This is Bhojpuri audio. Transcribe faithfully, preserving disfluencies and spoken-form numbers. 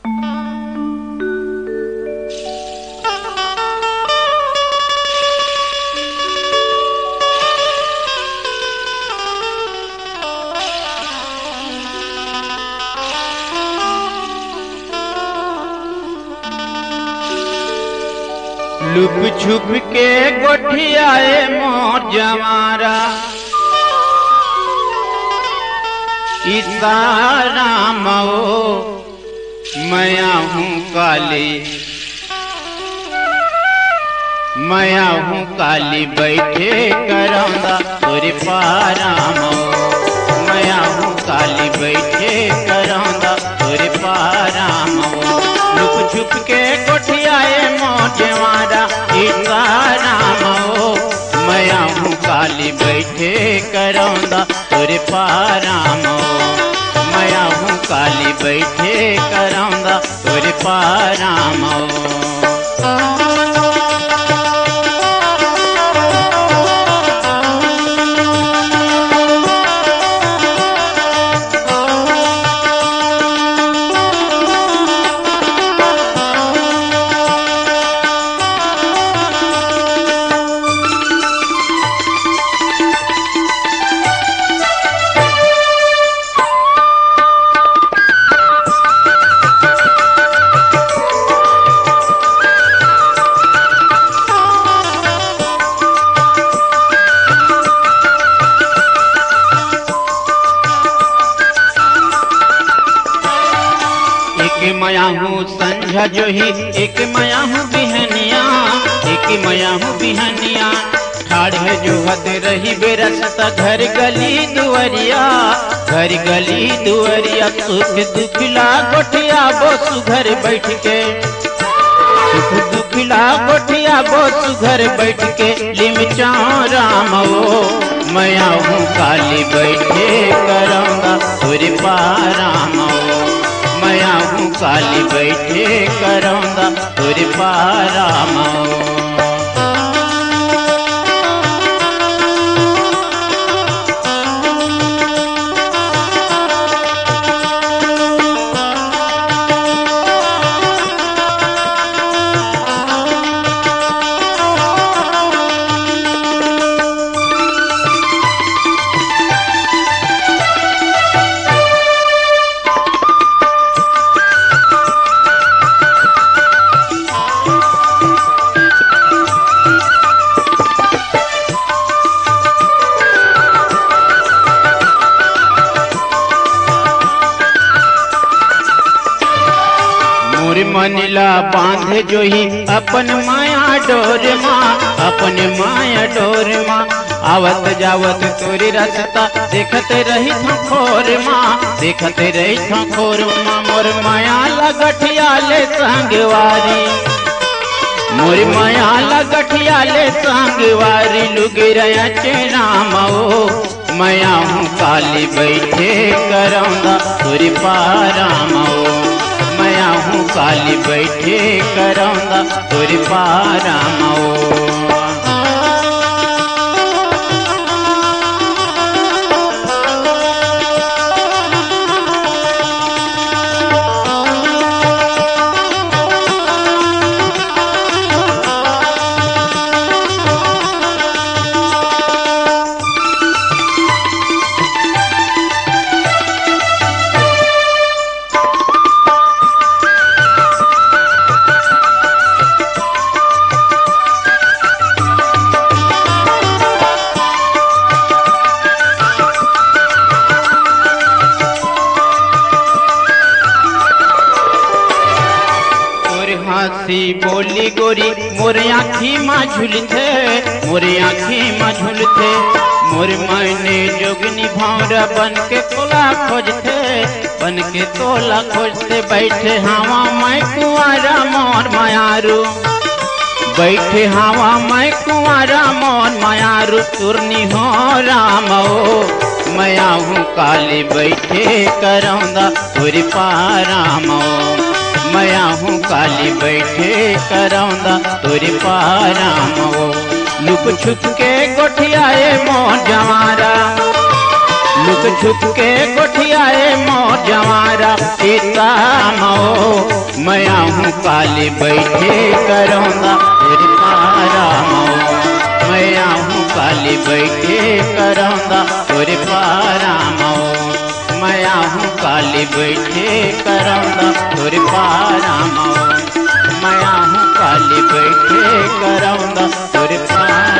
लुप छुप के गोठियाए मोर जमारा इशारा मो मया हूँ काली मया हूँ काली बैठे करौंदा तोरे पारा मो मया हूँ काली बैठे करौंदा तोरे पारा मो लुप छुप के गोठियाए मोर जमारा इशारा मो मया हूँ काली बैठे करौंदा तोरे पारा मो मया हूँ काली बैठे करौंदा तोरे पारा मो। एक मया हूँ संझा जो ही एक मया हूँ बिहनिया एक मया हूँ बिहनिया ठाढ़े जो हद रही बेरसता घर गली दुआरिया घर गली दुआरिया सुख दुखला गोठिया बोसु घर बैठ के सुख दुखला गोठिया बोसु घर बैठ के लिमचा राम ओ मया हूँ काली बैठे करौंदा तोरे पारा मो मया हूँ काली बैठे करौंदा तोरे पारा मो। मनिला बांधे जो ही अपन माया डोर माँ अपन माया डोर माँ आवत जावत तोरी रास्ता देखते रही था खोर माँ देखते रही था खोर माँ मोर माया लगठिया ले संगवारी मोर माया लगठिया ले संगवारी लुगिरया चेरा मो मया हूँ काली बैठे करौंदा तोरे पारा मो मया हूँ काली बैठे करौंदा तोरे पारा मो। हंसी बोली गोरी मोरे आँखी माँ झुलते मोरे आँखी माँ झुलते मोर मायने जोगनी भावरा बन के तोला खोजते बन के तोला खोजते बैठे हवा मैं कुंवारा मोर मायारू बैठे हवा मैं कुंवारा मोर मायारू तुरनी हो राम ओ मया हूँ काली बैठे करौंदा तोरे पारा मो मया हूँ काली बैठे करौंदा तोरे पारा मो लुक छुप के गोठियाए मोर जमारा लुक छुप के गोठियाए मोर जमारा सीता मो मैं आहूं काली बैठे करौंदा तेरे पारा माओ। मैं आहूं काली बैठे करौंदा तेरे पारा माओ। मैं आहूं काली बैठे करौंदा तेरे पारा माओ। मैं आहूं काली बैठे करौंदा तेरे पारा।